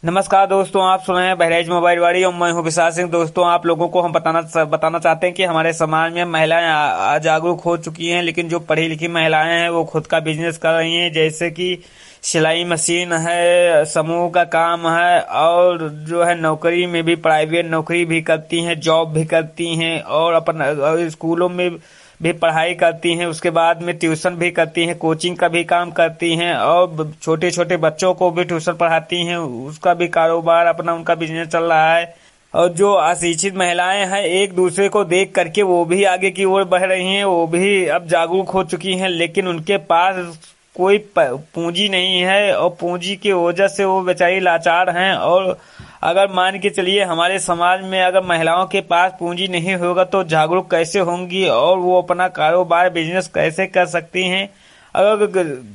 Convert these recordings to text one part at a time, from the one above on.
नमस्कार दोस्तों, आप सुन रहे हैं बहराइच मोबाइल वाड़ी और मैं हूं विशाल सिंह। दोस्तों, आप लोगों को हम बताना चाहते हैं कि हमारे समाज में महिलाएं जागरूक हो चुकी हैं, लेकिन जो पढ़ी लिखी महिलाएं हैं वो खुद का बिजनेस कर रही हैं, जैसे कि सिलाई मशीन है, समूह का काम है और जो है नौकरी में भी प्राइवेट नौकरी भी करती हैं, जॉब भी करती हैं और अपन स्कूलों में भी पढ़ाई करती हैं। उसके बाद में ट्यूशन भी करती हैं, कोचिंग का भी काम करती हैं और छोटे छोटे बच्चों को भी ट्यूशन पढ़ाती हैं। उसका भी कारोबार अपना उनका बिजनेस चल रहा है। और जो अशिक्षित महिलाएं हैं, एक दूसरे को देख करके वो भी आगे की ओर बढ़ रही हैं, वो भी अब जागरूक हो चुकी हैं, लेकिन उनके पास कोई पूंजी नहीं है और पूंजी की वजह से वो बेचारी लाचार हैं। और अगर मान के चलिए हमारे समाज में अगर महिलाओं के पास पूंजी नहीं होगा तो जागरूक कैसे होंगी और वो अपना कारोबार बिजनेस कैसे कर सकती हैं। अगर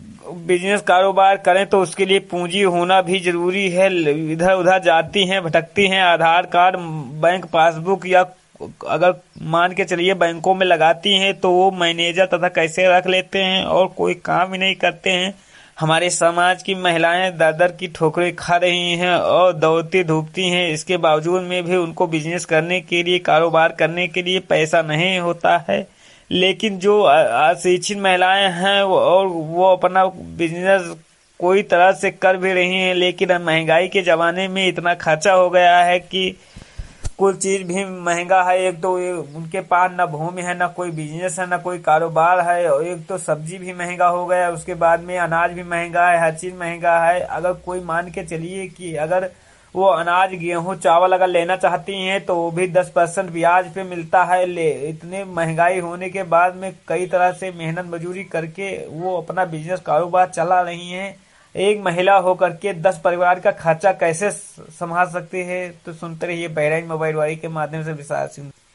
बिजनेस कारोबार करें तो उसके लिए पूंजी होना भी जरूरी है। इधर उधर जाती हैं, भटकती हैं, आधार कार्ड, बैंक पासबुक या अगर मान के चलिए बैंकों में लगाती हैं तो वो मैनेजर तथा कैसे रख लेते हैं और कोई काम ही नहीं करते हैं। हमारे समाज की महिलाएं दर दर की ठोकरें खा रही हैं और दौड़ती धूपती हैं, इसके बावजूद में भी उनको बिजनेस करने के लिए, कारोबार करने के लिए पैसा नहीं होता है। लेकिन जो अशिक्षित महिलाएं हैं वो अपना बिजनेस कोई तरह से कर भी रही हैं, लेकिन महंगाई के जमाने में इतना खर्चा हो गया है कि कुल चीज भी महंगा है। एक तो उनके पास ना भूमि है, ना कोई बिजनेस है, ना कोई कारोबार है, और एक तो सब्जी भी महंगा हो गया है, उसके बाद में अनाज भी महंगा है, हर चीज महंगा है। अगर कोई मान के चलिए कि अगर वो अनाज, गेहूं, चावल अगर लेना चाहती हैं तो वो भी 10% ब्याज पे मिलता है। इतने महंगाई होने के बाद में कई तरह से मेहनत मजूरी करके वो अपना बिजनेस कारोबार चला रही हैं। एक महिला होकर के 10 परिवार का खर्चा कैसे संभाल सकती है। तो सुनते रहिए बहराइच मोबाइल वाली के माध्यम से विशाल सिंह।